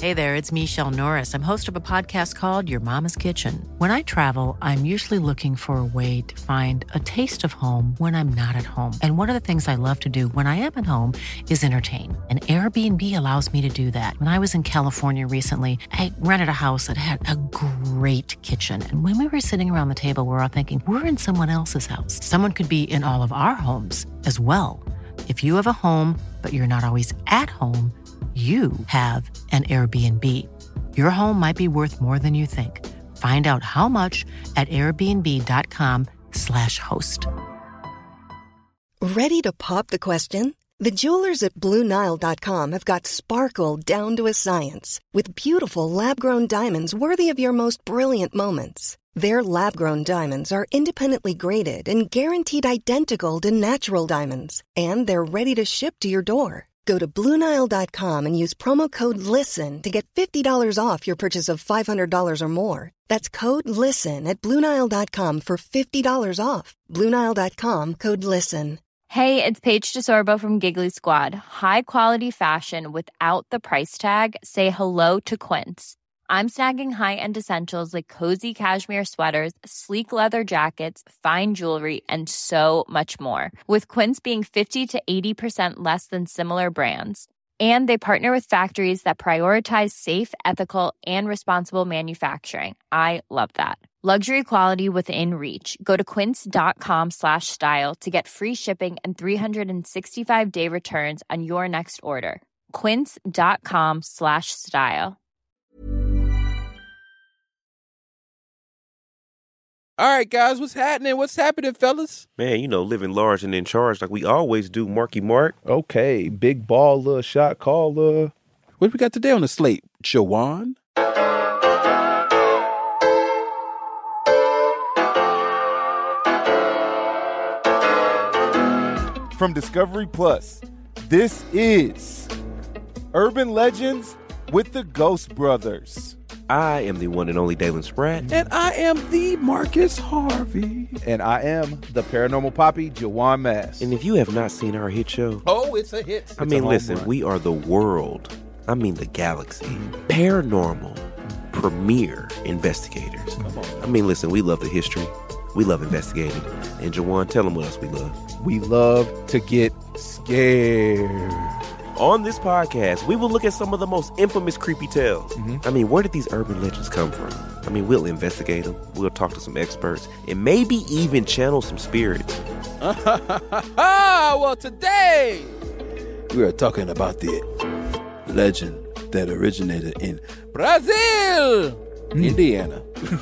Hey there, it's Michelle Norris. I'm host of a podcast called Your Mama's Kitchen. When I travel, I'm usually looking for a way to find a taste of home when I'm not at home. And one of the things I love to do when I am at home is entertain. And Airbnb allows me to do that. When I was in California recently, I rented a house that had a great kitchen. And when we were sitting around the table, we were all thinking, we're in someone else's house. Someone could be in all of our homes as well. If you have a home, but you're not always at home, you have an Airbnb. Your home might be worth more than you think. Find out how much at airbnb.com/host. Ready to pop the question? The jewelers at BlueNile.com have got sparkle down to a science with beautiful lab-grown diamonds worthy of your most brilliant moments. Their lab-grown diamonds are independently graded and guaranteed identical to natural diamonds, and they're ready to ship to your door. Go to BlueNile.com and use promo code LISTEN to get $50 off your purchase of $500 or more. That's code LISTEN at BlueNile.com for $50 off. BlueNile.com, code LISTEN. Hey, it's Paige DeSorbo from Giggly Squad. High quality fashion without the price tag. Say hello to Quince. I'm snagging high-end essentials like cozy cashmere sweaters, sleek leather jackets, fine jewelry, and so much more. With Quince being 50 to 80% less than similar brands. And they partner with factories that prioritize safe, ethical, and responsible manufacturing. I love that. Luxury quality within reach. Go to quince.com/style to get free shipping and 365-day returns on your next order. Quince.com/style. All right, guys, what's happening? What's happening, fellas? Man, you know, living large and in charge like we always do, Marky Mark. Okay, big baller, shot caller. What we got today on the slate, Jawan? From Discovery Plus, this is Urban Legends with the Ghost Brothers. I am the one and only Dalen Spratt. And I am the Marcus Harvey. And I am the paranormal poppy, Jawan Mass. And if you have not seen our hit show... Oh, it's a hit. I mean, listen, we are the world, I mean the galaxy, paranormal premier investigators. Come on. I mean, listen, we love the history. We love investigating. And Jawan, tell them what else we love. We love to get scared. On this podcast, we will look at some of the most infamous creepy tales. I mean, where did these urban legends come from? I mean, we'll investigate them. We'll talk to some experts and maybe even channel some spirits. Well, today we are talking about the legend that originated in Brazil, Indiana.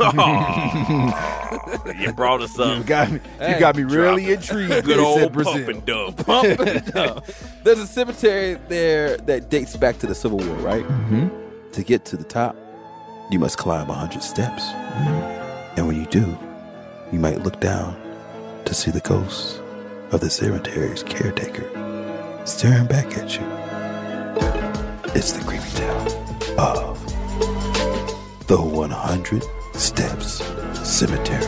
You brought us up. You got me really intrigued. Good old Brazil. pump and dump. Pump and dump. There's a cemetery there that dates back to the Civil War, right? Mm-hmm. To get to the top, you must climb 100 steps. Mm-hmm. And when you do, you might look down to see the ghost of the cemetery's caretaker staring back at you. It's the creepy tale of the 100 Steps Cemetery.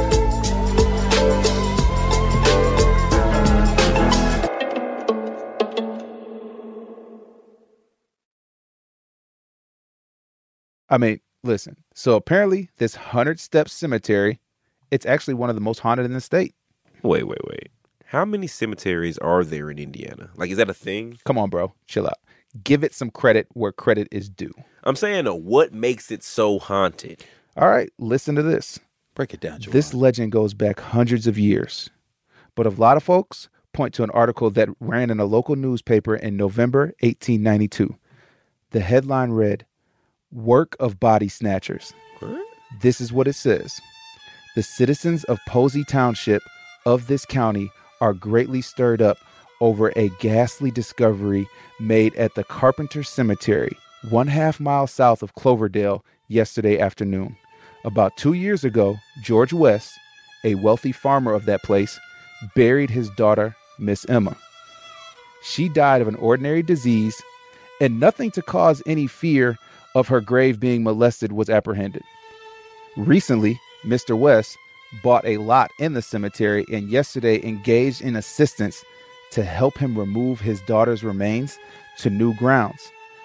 I mean, listen. So apparently this 100 Steps Cemetery, it's actually one of the most haunted in the state. Wait. How many cemeteries are there in Indiana? Like, is that a thing? Come on, bro. Chill out. Give it some credit where credit is due. I'm saying, what makes it so haunted? All right, listen to this. Break it down, Joanne. This legend goes back hundreds of years, but a lot of folks point to an article that ran in a local newspaper in November 1892. The headline read, "Work of Body Snatchers." What? This is what it says. The citizens of Posey Township of this county are greatly stirred up over a ghastly discovery made at the Carpenter Cemetery, 1/2 mile south of Cloverdale, yesterday afternoon. About 2 years ago, George West, a wealthy farmer of that place, buried his daughter, Miss Emma. She died of an ordinary disease, and nothing to cause any fear of her grave being molested was apprehended. Recently, Mr. West bought a lot in the cemetery and yesterday engaged in assistance to help him remove his daughter's remains to new grounds.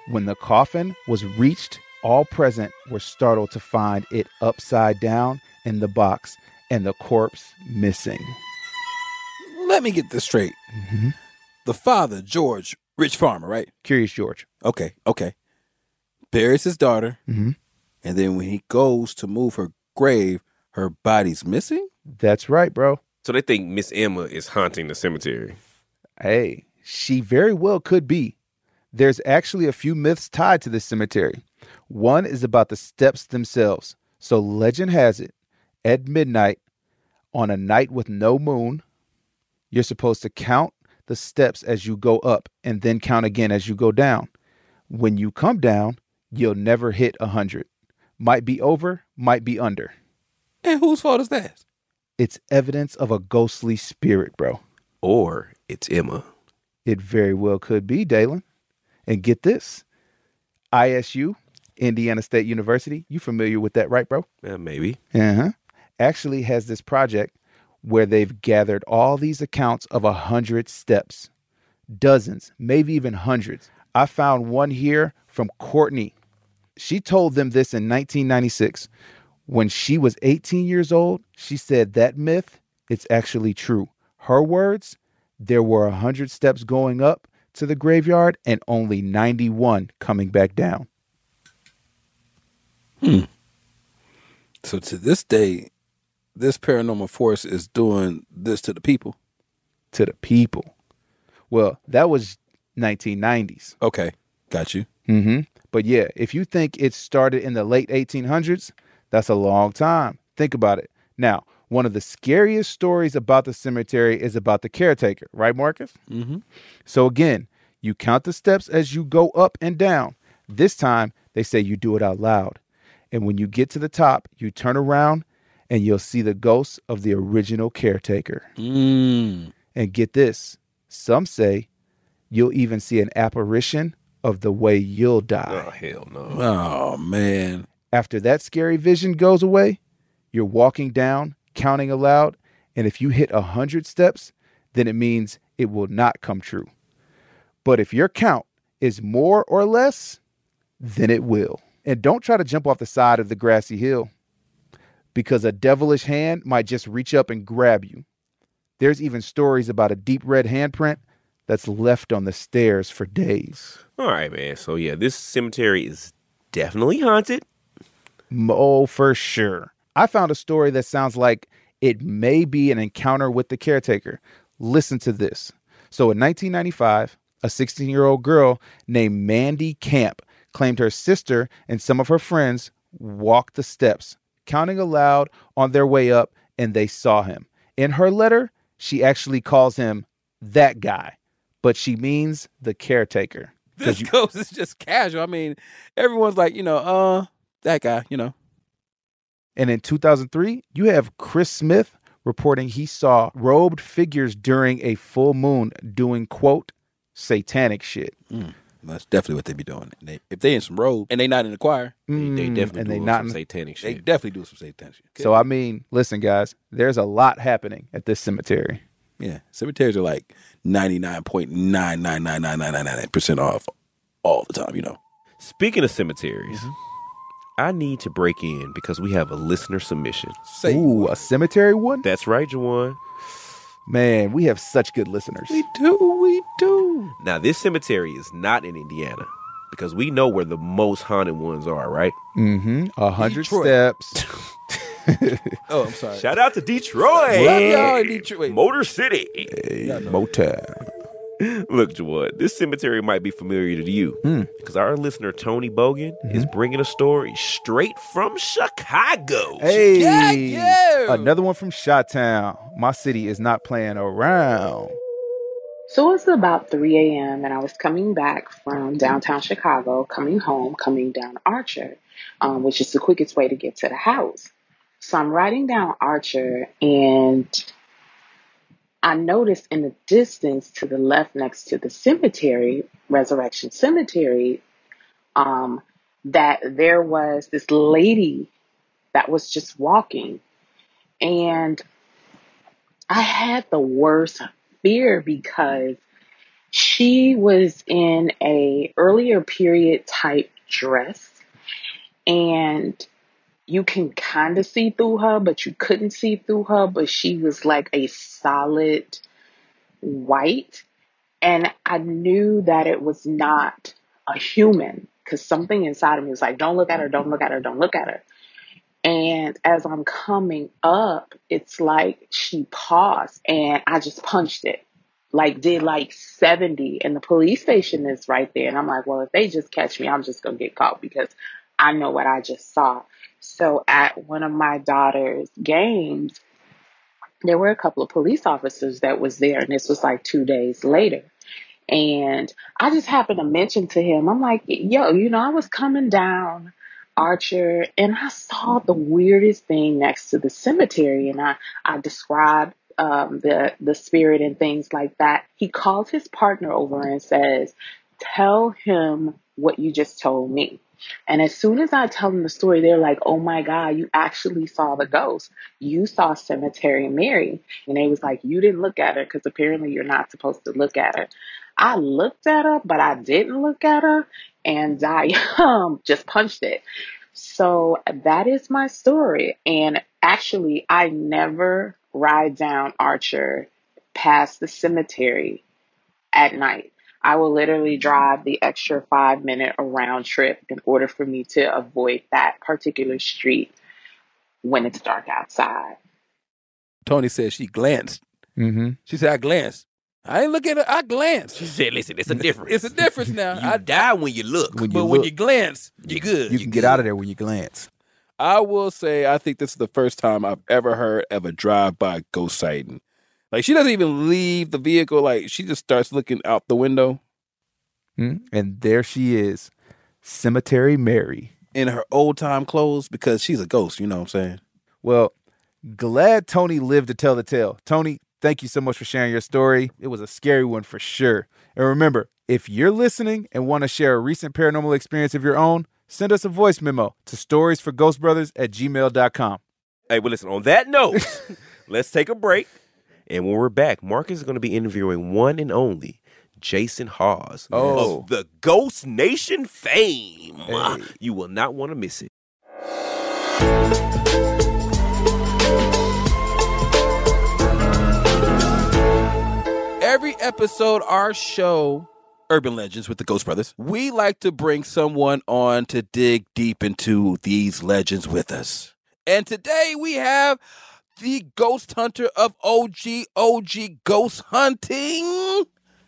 When the coffin was reached, all present were startled to find it upside down in the box and the corpse missing. Let me get this straight. Mm-hmm. The father, George, rich farmer, right? Curious George. Okay. Buries his daughter, Mm-hmm. and then when he goes to move her grave, her body's missing? That's right, bro. So they think Miss Emma is haunting the cemetery. Hey, she very well could be. There's actually a few myths tied to this cemetery. One is about the steps themselves. So legend has it, at midnight, on a night with no moon, you're supposed to count the steps as you go up and then count again as you go down. When you come down, you'll never hit 100. Might be over, might be under. And whose fault is that? It's evidence of a ghostly spirit, bro. Or it's Emma. It very well could be, Dalen. And get this, ISU, Indiana State University, you familiar with that, right, bro? Maybe. Uh-huh. Actually has this project where they've gathered all these accounts of 100 steps. Dozens, maybe even hundreds. I found one here from Courtney. She told them this in 1996. When she was 18 years old, she said that myth, it's actually true. Her words, there were 100 steps going up to the graveyard and only 91 coming back down. So to this day, this paranormal force is doing this to the people? To the people. Well, that was 1990s. Okay, got you. Mm-hmm. But yeah, if you think it started in the late 1800s, that's a long time. Think about it. Now, one of the scariest stories about the cemetery is about the caretaker, right, Marcus? Mm-hmm. So again, you count the steps as you go up and down. This time, they say you do it out loud. And when you get to the top, you turn around and you'll see the ghost of the original caretaker. And get this, some say you'll even see an apparition of the way you'll die. Oh, hell no. Oh, man. After that scary vision goes away, you're walking down, counting aloud, and if you hit 100 steps, then it means it will not come true. But if your count is more or less, then it will. And don't try to jump off the side of the grassy hill, because a devilish hand might just reach up and grab you. There's even stories about a deep red handprint that's left on the stairs for days. All right, man. So, yeah, this cemetery is definitely haunted. Oh, for sure. I found a story that sounds like it may be an encounter with the caretaker. Listen to this. So in 1995, a 16-year-old girl named Mandy Camp claimed her sister and some of her friends walked the steps, counting aloud on their way up, and they saw him. In her letter, she actually calls him that guy, but she means the caretaker. This ghost is just casual. I mean, everyone's like, that guy, And in 2003, you have Chris Smith reporting he saw robed figures during a full moon doing, quote, satanic shit. That's definitely what they be doing. If they in some robe and they not in the choir, They definitely and do they not some in- satanic they shit. definitely do some satanic shit. So, I mean, listen, guys, there's a lot happening at this cemetery. Yeah, cemeteries are like 99.99999% off all the time, Speaking of cemeteries, I need to break in because we have a listener submission. Ooh, a cemetery one? That's right, Jawan. Man, we have such good listeners. We do. Now, this cemetery is not in Indiana because we know where the most haunted ones are, right? 100 Detroit. steps. Oh, I'm sorry. Shout out to Detroit. Love y'all in Detroit. Motor City. Motown. Look, Jawad, this cemetery might be familiar to you because our listener, Tony Bogan, is bringing a story straight from Chicago. Hey, yeah. Another one from Chi-Town. My city is not playing around. So it's about 3 a.m. and I was coming back from downtown Chicago, coming home, coming down Archer, which is the quickest way to get to the house. So I'm riding down Archer and I noticed in the distance to the left next to the cemetery, Resurrection Cemetery, that there was this lady that was just walking. And I had the worst fear because She was in a earlier period type dress, and you can kind of see through her, but you couldn't see through her, but she was like a solid white. And I knew that it was not a human because something inside of me was like, don't look at her, don't look at her, don't look at her. And as I'm coming up, it's like she paused and I just punched it. Like did like 70 and the police station is right there. And I'm like, well, if they just catch me, I'm just going to get caught because I know what I just saw. So at one of my daughter's games, there were a couple of police officers that was there. And this was like 2 days later. And I just happened to mention to him, I'm like, yo, I was coming down Archer and I saw the weirdest thing next to the cemetery. And I described the spirit and things like that. He calls his partner over and says, tell him what you just told me. And as soon as I tell them the story, they're like, oh my God, you actually saw the ghost. You saw Cemetery Mary. And they was like, you didn't look at her because apparently you're not supposed to look at her. I looked at her, but I didn't look at her. And I just punched it. So that is my story. And actually, I never ride down Archer past the cemetery at night. I will literally drive the extra 5-minute around trip in order for me to avoid that particular street when it's dark outside. Tony said she glanced. Mm-hmm. She said, I glanced. I didn't look at her. I glanced. She said, listen, it's a difference. It's a difference now. You die when you look. When you glance, you're good. You can get out of there when you glance. I will say, I think this is the first time I've ever heard of a drive-by ghost sighting. Like, she doesn't even leave the vehicle. Like, she just starts looking out the window. Mm-hmm. And there she is, Cemetery Mary. In her old-time clothes, because she's a ghost, you know what I'm saying? Well, glad Tony lived to tell the tale. Tony, thank you so much for sharing your story. It was a scary one for sure. And remember, if you're listening and want to share a recent paranormal experience of your own, send us a voice memo to storiesforghostbrothers@gmail.com. Hey, well, listen, on that note, let's take a break. And when we're back, Marcus is going to be interviewing one and only Jason Hawes of the Ghost Nation fame. Hey. You will not want to miss it. Every episode, our show, Urban Legends with the Ghost Brothers, we like to bring someone on to dig deep into these legends with us. And today we have the ghost hunter of OG ghost hunting,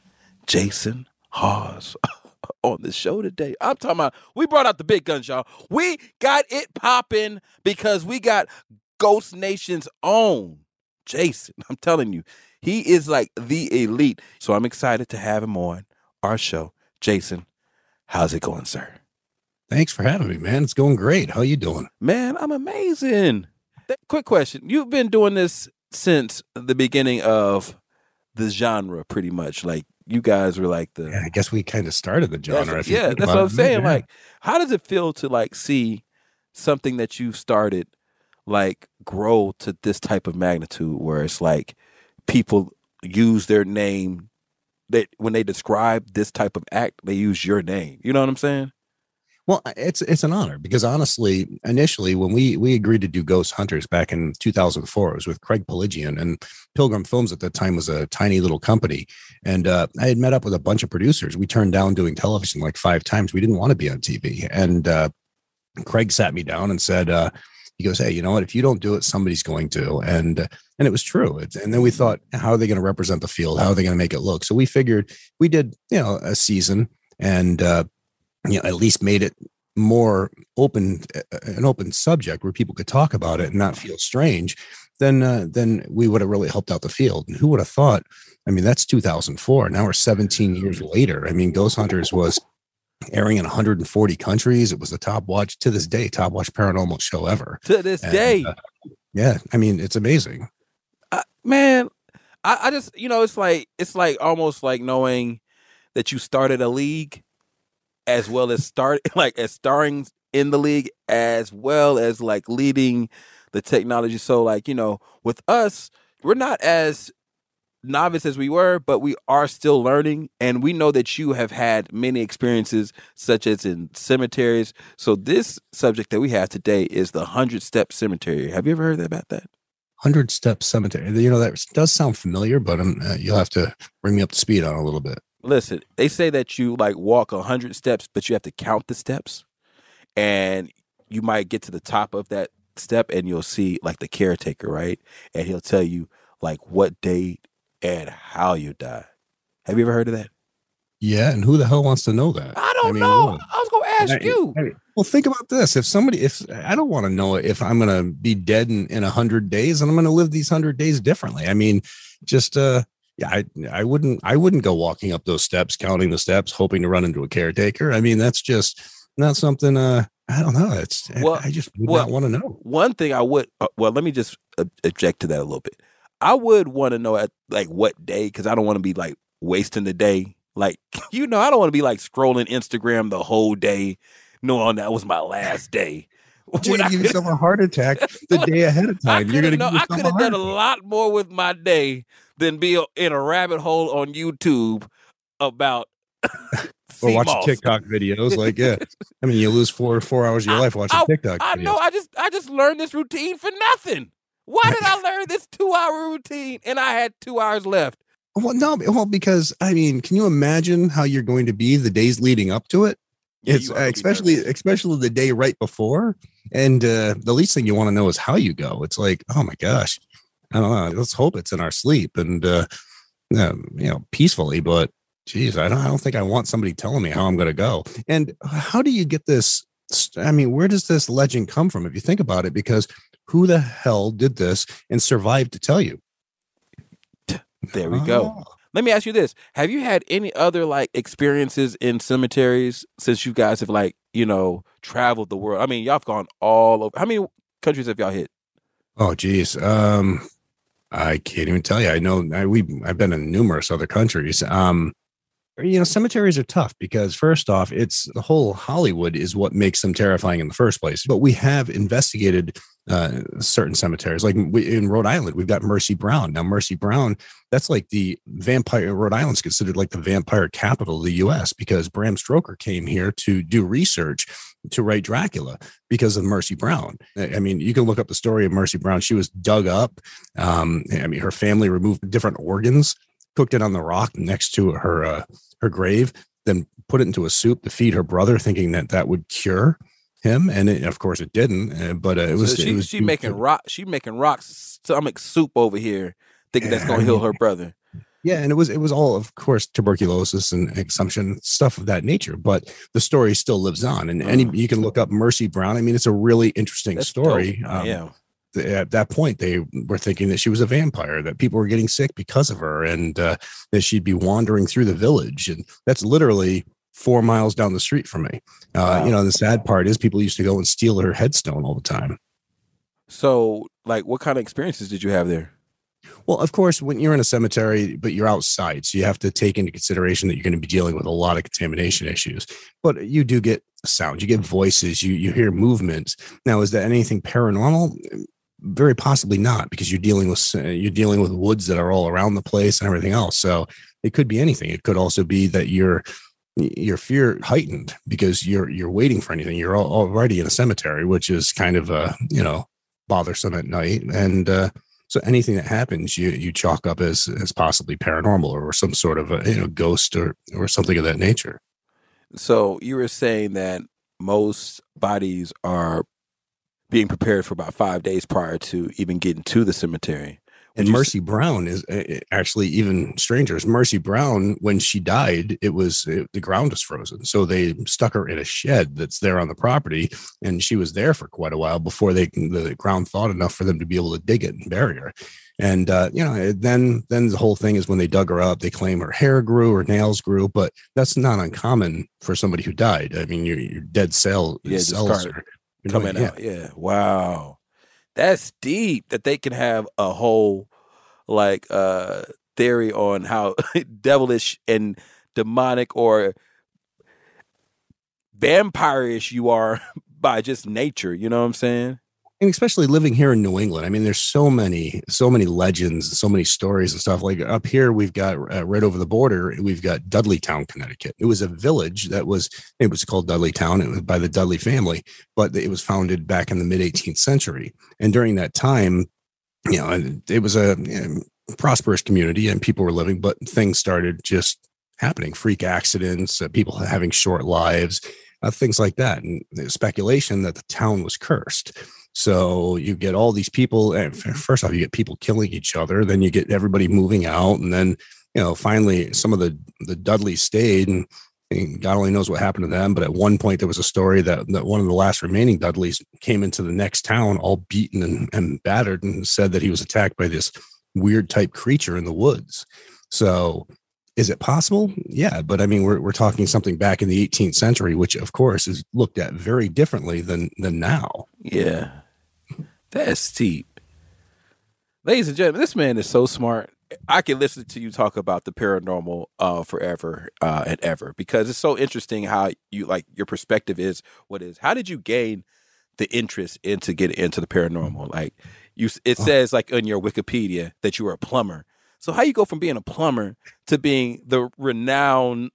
Jason Hawes, on the show today. I'm talking about, we brought out the big guns, y'all. We got it popping because we got Ghost Nation's own Jason. I'm telling you, he is like the elite. So I'm excited to have him on our show. Jason, how's it going, sir? Thanks for having me, man. It's going great. How you doing? Man, I'm amazing. Quick question. You've been doing this since the beginning of the genre, pretty much. Like, you guys were like the... Yeah, I guess we kind of started the genre. That's what I'm saying. Yeah. Like, how does it feel to, like, see something that you've started, like, grow to this type of magnitude where it's like people use their name, that when they describe this type of act, they use your name. You know what I'm saying? Well, it's an honor because honestly, initially when we agreed to do Ghost Hunters back in 2004, it was with Craig Pelagian, and Pilgrim Films at that time was a tiny little company. And I had met up with a bunch of producers. We turned down doing television like 5 times. We didn't want to be on TV. And Craig sat me down and said, he goes, hey, you know what? If you don't do it, somebody's going to. And it was true. And then we thought, how are they going to represent the field? How are they going to make it look? So we figured we did, a season and, at least made it more open, an open subject where people could talk about it and not feel strange. Then we would have really helped out the field. And who would have thought? I mean, that's 2004. Now we're 17 years later. I mean, Ghost Hunters was airing in 140 countries. It was the top watch paranormal show ever. To this day. Yeah. I mean, it's amazing. Man, I just, it's like almost like knowing that you started a league as well as starring in the league, as well as like leading the technology. So like, with us, we're not as novice as we were, but we are still learning. And we know that you have had many experiences, such as in cemeteries. So this subject that we have today is the 100-Step Cemetery. Have you ever heard about that? 100-Step Cemetery. You know, that does sound familiar, but you'll have to bring me up to speed on it a little bit. Listen, they say that you like walk 100 steps, but you have to count the steps. And you might get to the top of that step and you'll see like the caretaker, right? And he'll tell you like what date and how you die. Have you ever heard of that? Yeah, and who the hell wants to know that? I don't know. What? I was going to ask you. Well, think about this. If I don't want to know if I'm going to be dead in 100 days, and I'm going to live these 100 days differently. I mean, just yeah, I wouldn't go walking up those steps, counting the steps, hoping to run into a caretaker. I mean, that's just not something. I don't know. I just would not want to know. One thing I would. Let me just object to that a little bit. I would want to know at like what day, because I don't want to be like wasting the day. Like, I don't want to be like scrolling Instagram the whole day, knowing that was my last day. You're gonna give yourself a heart attack the day ahead of time. I could have done a lot more with my day than be in a rabbit hole on YouTube about or watching TikTok videos. Like, yeah, I mean, you lose 4 hours of your life watching TikTok videos. I know. I just learned this routine for nothing. Why did I learn this 2-hour routine and I had 2 hours left? Well, because I mean, can you imagine how you're going to be the days leading up to it? It's especially the day right before, and the least thing you want to know is how you go. It's like, oh my gosh, I don't know. Let's hope it's in our sleep and peacefully. But geez, I don't think I want somebody telling me how I'm going to go. And how do you get this? I mean, where does this legend come from? If you think about it, because who the hell did this and survived to tell you? There we go. Let me ask you this. Have you had any other like experiences in cemeteries since you guys have traveled the world? I mean, y'all have gone all over. How many countries have y'all hit? Oh, geez. I can't even tell you. I know I've been in numerous other countries. Cemeteries are tough because first off, it's the whole Hollywood is what makes them terrifying in the first place. But we have investigated certain cemeteries, like in Rhode Island, we've got Mercy Brown. Now, Mercy Brown, that's like the vampire. Rhode Island's considered like the vampire capital of the U.S. because Bram Stoker came here to do research to write Dracula because of Mercy Brown. I mean, you can look up the story of Mercy Brown. She was dug up. Her family removed different organs, cooked it on the rock next to her grave, then put it into a soup to feed her brother, thinking that would cure him, and of course it didn't. But it was. She making rock stomach soup over here, thinking that's gonna heal her brother. Yeah, and it was all, of course, tuberculosis and consumption stuff of that nature. But the story still lives on, and you can look up Mercy Brown. I mean, it's a really interesting story. Yeah. At that point, they were thinking that she was a vampire, that people were getting sick because of her, and that she'd be wandering through the village. And that's literally 4 miles down the street from me. Wow. The sad part is people used to go and steal her headstone all the time. So, like, what kind of experiences did you have there? Well, of course, when you're in a cemetery, but you're outside, so you have to take into consideration that you're going to be dealing with a lot of contamination issues. But you do get sound, you get voices, you hear movements. Now, is that anything paranormal? Very possibly not, because you're dealing with woods that are all around the place and everything else. So it could be anything. It could also be that your fear heightened because you're waiting for anything. You're already in a cemetery, which is kind of bothersome at night. And so anything that happens, you chalk up as possibly paranormal or some sort of ghost or something of that nature. So you were saying that most bodies are being prepared for about 5 days prior to even getting to the cemetery. And Mercy Brown is actually even stranger. Mercy Brown, when she died, the ground was frozen. So they stuck her in a shed that's there on the property, and she was there for quite a while before the ground thawed enough for them to be able to dig it and bury her. And then the whole thing is when they dug her up, they claim her hair grew, her nails grew, but that's not uncommon for somebody who died. I mean, your dead cells are coming out. Yeah. Wow. That's deep that they can have a whole theory on how devilish and demonic or vampire-ish you are by just nature. You know what I'm saying? And especially living here in New England, I mean, there's so many legends, so many stories and stuff. Like up here, we've got right over the border, we've got Dudleytown, Connecticut. It was a village it was called Dudleytown. It was by the Dudley family, but it was founded back in the mid 18th century. And during that time, it was a prosperous community and people were living, but things started just happening, freak accidents, people having short lives, things like that. And there's speculation that the town was cursed. So you get all these people, and first off, you get people killing each other, then you get everybody moving out. And then, finally some of the Dudleys stayed, and God only knows what happened to them. But at one point there was a story that one of the last remaining Dudleys came into the next town all beaten and battered, and said that he was attacked by this weird type creature in the woods. So is it possible? Yeah. But I mean, we're talking something back in the 18th century, which of course is looked at very differently than now. Yeah. That's steep. Ladies and gentlemen, this man is so smart. I can listen to you talk about the paranormal forever and ever, because it's so interesting how you your perspective is what is. How did you gain the interest into getting into the paranormal? It says in your Wikipedia that you were a plumber. So how you go from being a plumber to being the renowned,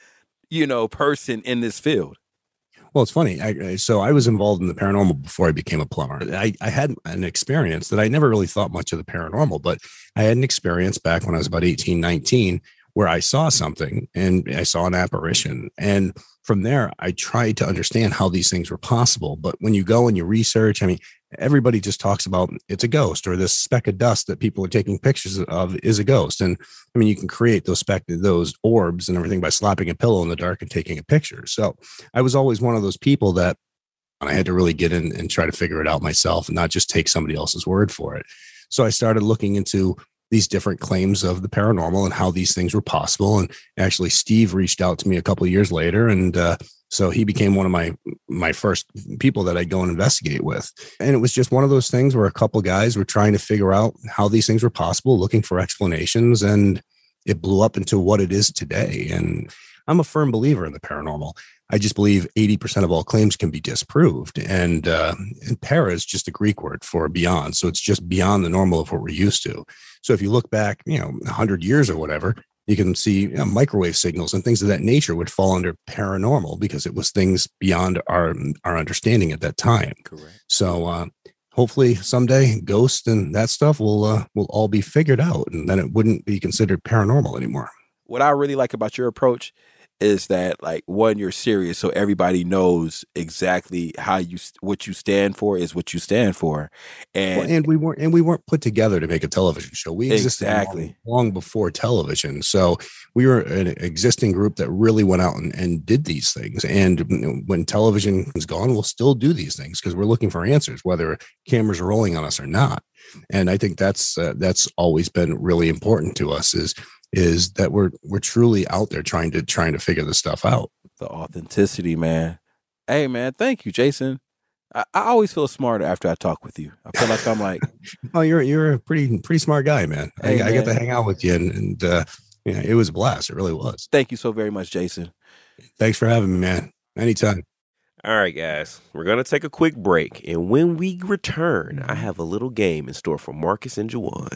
person in this field? Well, it's funny. So I was involved in the paranormal before I became a plumber. I had an experience that I never really thought much of the paranormal, but I had an experience back when I was about 18, 19, where I saw something and I saw an apparition. And from there, I tried to understand how these things were possible. But when you go and you research, I mean, everybody just talks about it's a ghost, or this speck of dust that people are taking pictures of is a ghost. And I mean, you can create those orbs and everything by slapping a pillow in the dark and taking a picture. So I was always one of those people that I had to really get in and try to figure it out myself and not just take somebody else's word for it. So I started looking into these different claims of the paranormal and how these things were possible. And actually, Steve reached out to me a couple of years later. And so he became one of my first people that I'd go and investigate with. And it was just one of those things where a couple of guys were trying to figure out how these things were possible, looking for explanations. And it blew up into what it is today. And I'm a firm believer in the paranormal. I just believe 80% of all claims can be disproved. And para is just a Greek word for beyond. So it's just beyond the normal of what we're used to. So if you look back, 100 years or whatever, you can see microwave signals and things of that nature would fall under paranormal because it was things beyond our understanding at that time. Correct. So hopefully someday ghosts and that stuff will all be figured out, and then it wouldn't be considered paranormal anymore. What I really like about your approach is that, one, you're serious, so everybody knows exactly what you stand for is what you stand for, and we weren't put together to make a television show. We existed exactly long before television, so we were an existing group that really went out and did these things. And when television is gone, we'll still do these things because we're looking for answers, whether cameras are rolling on us or not. And I think that's always been really important to us is that we're truly out there trying to figure this stuff out. The authenticity, man. Hey, man, thank you, Jason. I always feel smarter after I talk with you. I feel like I'm like, oh, you're a pretty smart guy, man. Hey, I get to hang out with you, and it was a blast. It really was. Thank you so very much, Jason. Thanks for having me, man. Anytime. All right, guys, we're going to take a quick break. And when we return, I have a little game in store for Marcus and Juwan.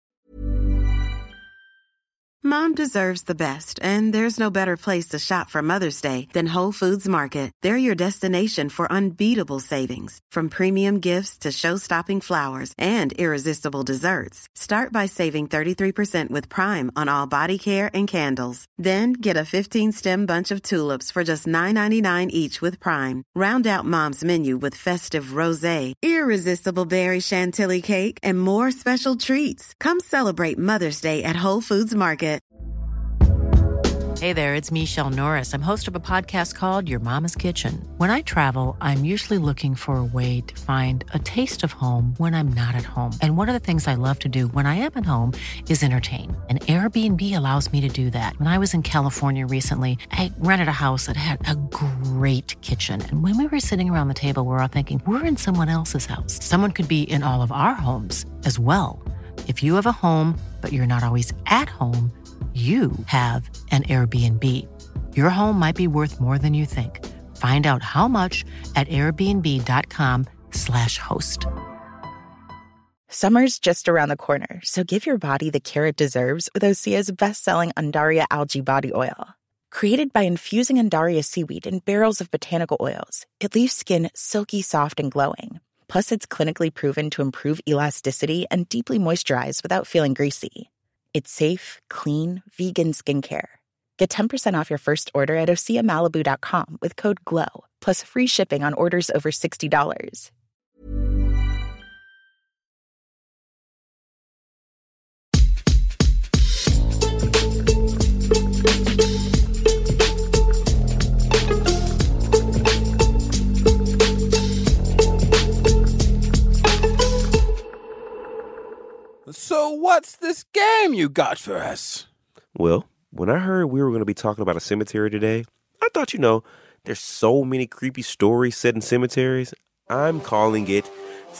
Mom deserves the best, and there's no better place to shop for Mother's Day than Whole Foods Market. They're your destination for unbeatable savings, from premium gifts to show-stopping flowers and irresistible desserts. Start by saving 33% with Prime on all body care and candles. Then get a 15-stem bunch of tulips for just $9.99 each with Prime. Round out Mom's menu with festive rosé, irresistible berry chantilly cake, and more special treats. Come celebrate Mother's Day at Whole Foods Market. Hey there, it's Michelle Norris. I'm host of a podcast called Your Mama's Kitchen. When I travel, I'm usually looking for a way to find a taste of home when I'm not at home. And one of the things I love to do when I am at home is entertain. And Airbnb allows me to do that. When I was in California recently, I rented a house that had a great kitchen. And when we were sitting around the table, we were all thinking, we're in someone else's house. Someone could be in all of our homes as well. If you have a home, but you're not always at home, you have an Airbnb. Your home might be worth more than you think. Find out how much at airbnb.com Daylo.com/host. Summer's just around the corner, so give your body the care it deserves with Osea's best-selling Undaria Algae Body Oil. Created by infusing Undaria seaweed in barrels of botanical oils, it leaves skin silky soft and glowing. Plus, it's clinically proven to improve elasticity and deeply moisturize without feeling greasy. It's safe, clean, vegan skincare. Get 10% off your first order at OseaMalibu.com with code GLOW, plus free shipping on orders over $60. So what's this game you got for us? Well, when I heard we were going to be talking about a cemetery today, I thought, there's so many creepy stories set in cemeteries. I'm calling it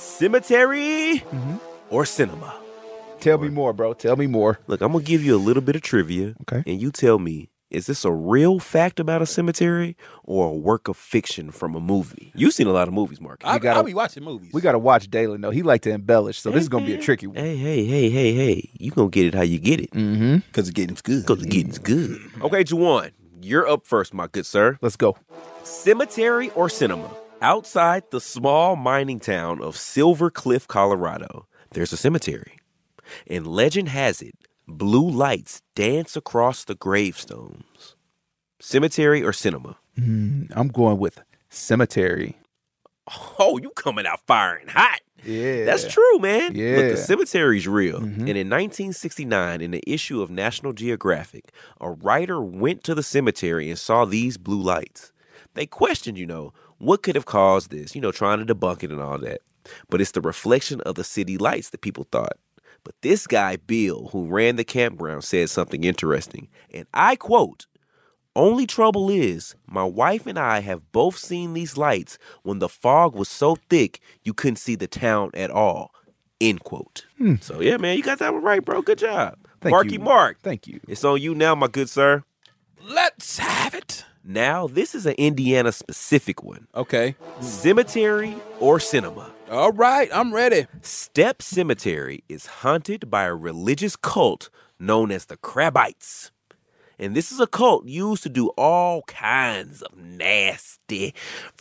Cemetery or Cinema. Tell me more, bro. Tell me more. Look, I'm going to give you a little bit of trivia. Okay. And you tell me, is this a real fact about a cemetery or a work of fiction from a movie? You've seen a lot of movies, Mark. I'll be watching movies. We got to watch Daylo. No, he like to embellish, so this is going to be a tricky one. Hey. You going to get it how you get it. Mm-hmm. Because the getting's good. Because the getting's good. Okay, Juwan, you're up first, my good sir. Let's go. Cemetery or cinema? Outside the small mining town of Silver Cliff, Colorado, there's a cemetery. And legend has it, blue lights dance across the gravestones. Cemetery or cinema? I'm going with cemetery. Oh, you coming out firing hot. Yeah. That's true, man. Yeah. Look, the cemetery's real. And in 1969, in an issue of National Geographic, a writer went to the cemetery and saw these blue lights. They questioned, what could have caused this, trying to debunk it and all that. But it's the reflection of the city lights that people thought. But this guy, Bill, who ran the campground, said something interesting. And I quote, "Only trouble is, my wife and I have both seen these lights when the fog was so thick you couldn't see the town at all." End quote. So, yeah, man, you got that one right, bro. Good job. Thank you. Mark. Thank you. It's on you now, my good sir. Let's have it. Now, this is an Indiana-specific one. Okay. Cemetery or cinema? All right, I'm ready. Stepp Cemetery is haunted by a religious cult known as the Crabites. And this is a cult used to do all kinds of nasty,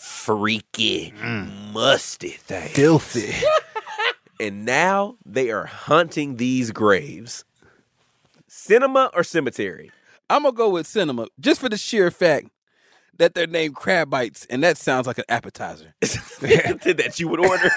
freaky, musty things. Filthy. And now they are hunting these graves. Cinema or cemetery? I'm going to go with cinema, just for the sheer fact that they're named Crab Bites, and that sounds like an appetizer. That you would order?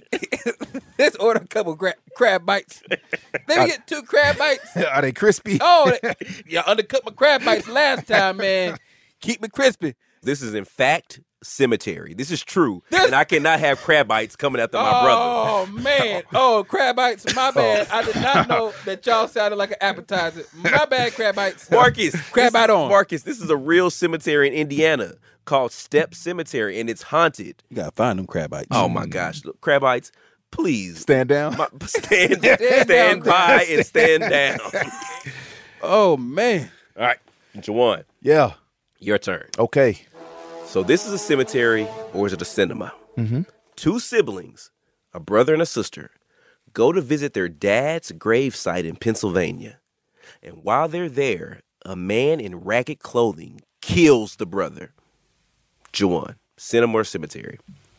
Let's order a couple crab bites. Let me get 2 crab bites. Are they crispy? Oh, you undercut my crab bites last time, man. Keep me crispy. This is, in fact, cemetery. This is true. And I cannot have crab bites coming after my brother. Oh, man. Oh, crab bites. My bad. I did not know that y'all sounded like an appetizer. My bad, crab bites. Marcus. Crab bite on. Marcus, this is a real cemetery in Indiana called Stepp Cemetery, and it's haunted. You got to find them crab bites. Oh, my gosh. Look, crab bites, please. Stand down. Stand by and stand down. Oh, man. All right. Juwan. Yeah. Your turn. Okay. So this is a cemetery, or is it a cinema? 2 siblings, a brother and a sister, go to visit their dad's gravesite in Pennsylvania. And while they're there, a man in ragged clothing kills the brother. Juwan, cinema or cemetery?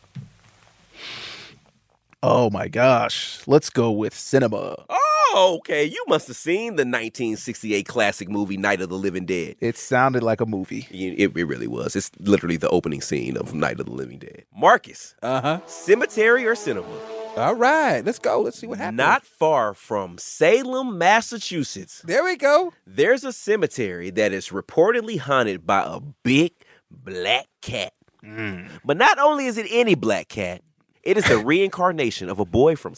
Oh, my gosh. Let's go with cinema. Oh, okay. You must have seen the 1968 classic movie Night of the Living Dead. It sounded like a movie. It really was. It's literally the opening scene of Night of the Living Dead. Marcus. Uh-huh. Cemetery or cinema? All right. Let's go. Let's see what happens. Not far from Salem, Massachusetts. There we go. There's a cemetery that is reportedly haunted by a big black cat. But not only is it any black cat, it is the reincarnation of a boy from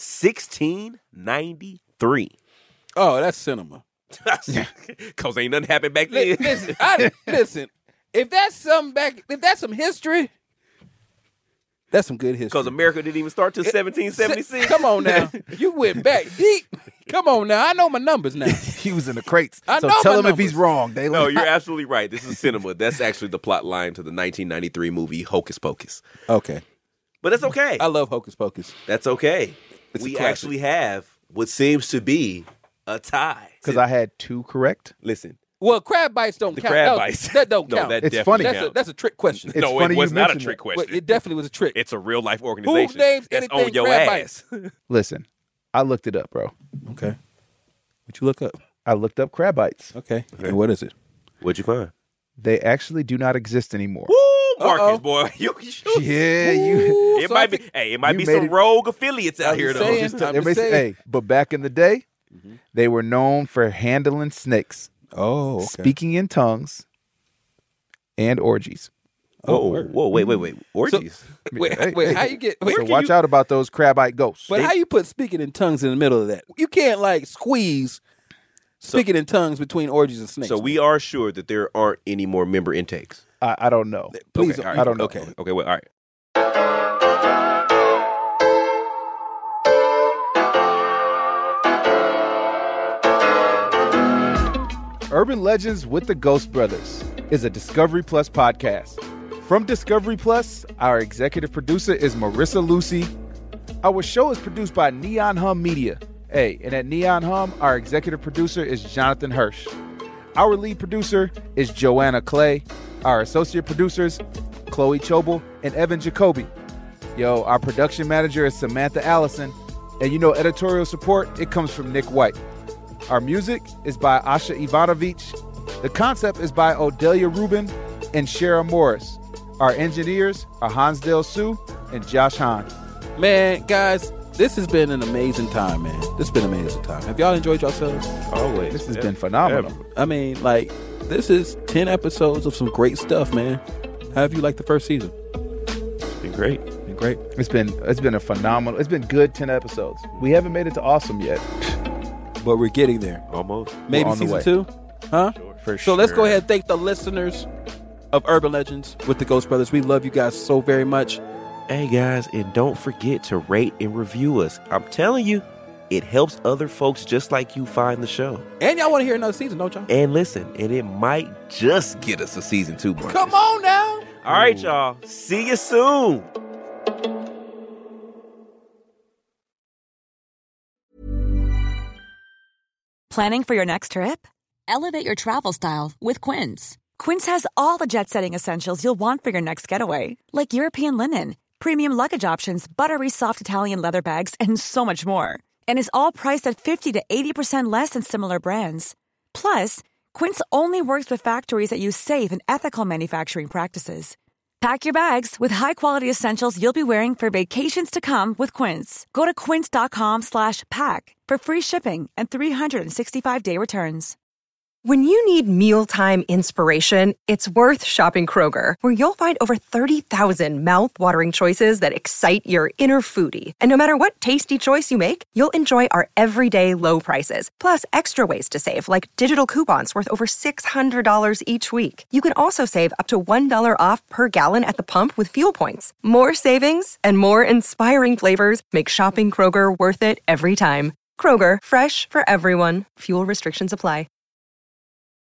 1693. Oh, that's cinema. Because ain't nothing happened back then. Listen, if that's some history, that's some good history. Because America didn't even start till 1776. Come on now. You went back deep. Come on now. I know my numbers now. He was in the crates. I so know tell my him if he's numbers. wrong. No, you're absolutely right. This is cinema. That's actually the plot line to the 1993 movie Hocus Pocus. Okay. But that's okay. I love Hocus Pocus. That's okay. It's a We classic. actually have what seems to be a tie. Because I had 2 correct. Listen. Well, crab bites don't count. Crab No, bites. That don't No, count. that It's definitely funny. counts. That's a trick question. It's No, funny it was you not a mentioned trick that. question. Well, it definitely was a trick. It's a real life organization. Who names that's anything on your crab ass. Listen, I looked it up, bro. Okay. What you look up? I looked up crab bites. Okay. And what is it? What'd you find? They actually do not exist anymore. Woo, Marcus, Uh-oh. boy. You Yeah, you. It might be. Hey, it might you be made some it- rogue affiliates out I'm here, though. saying. Just I'm Everybody say, saying. hey, but back in the day, they were known for handling snakes, Oh, okay. speaking in tongues, and orgies. whoa, wait. Orgies. Wait, Hey, how you get? Wait, So watch out about those crabite ghosts. But how you put speaking in tongues in the middle of that? You can't like squeeze speaking in tongues between orgies and snakes. So we are sure that there aren't any more member intakes. I don't know. Please, Okay, don't- all I don't know. Okay, well, all right. Urban Legends with the Ghost Brothers is a Discovery Plus podcast. From Discovery Plus, our executive producer is Marissa Lucy. Our show is produced by Neon Hum Media. Hey, and at Neon Hum, our executive producer is Jonathan Hirsch. Our lead producer is Joanna Clay. Our associate producers, Chloe Chobel and Evan Jacoby. Yo, our production manager is Samantha Allison. And you know editorial support, it comes from Nick White. Our music is by Asha Ivanovich. The concept is by Odelia Rubin and Shara Morris. Our engineers are Hansdale Sue and Josh Hahn. Man, guys, this has been an amazing time, man. This has been an amazing time. Have y'all enjoyed yourselves? Always. This has been phenomenal. I mean, like, this is 10 episodes of some great stuff, man. How have you liked the first season? It's been great. Been great. It's been a phenomenal. It's been good 10 episodes. We haven't made it to awesome yet. But we're getting there. Almost. Maybe on the season way. 2? Huh? For So let's go sure. ahead and thank the listeners of Urban Legends with the Ghost Brothers. We love you guys so very much. Hey, guys, and don't forget to rate and review us. I'm telling you, it helps other folks just like you find the show. And y'all want to hear another season, don't y'all? And listen, and it might just get us a season 2, Marcus. Come on now. All right, y'all. See you soon. Planning for your next trip? Elevate your travel style with Quince. Quince has all the jet-setting essentials you'll want for your next getaway, like European linen, premium luggage options, buttery soft Italian leather bags, and so much more. And is all priced at 50 to 80% less than similar brands. Plus, Quince only works with factories that use safe and ethical manufacturing practices. Pack your bags with high-quality essentials you'll be wearing for vacations to come with Quince. Go to quince.com/pack for free shipping and 365-day returns. When you need mealtime inspiration, it's worth shopping Kroger, where you'll find over 30,000 mouth-watering choices that excite your inner foodie. And no matter what tasty choice you make, you'll enjoy our everyday low prices, plus extra ways to save, like digital coupons worth over $600 each week. You can also save up to $1 off per gallon at the pump with fuel points. More savings and more inspiring flavors make shopping Kroger worth it every time. Kroger, fresh for everyone. Fuel restrictions apply.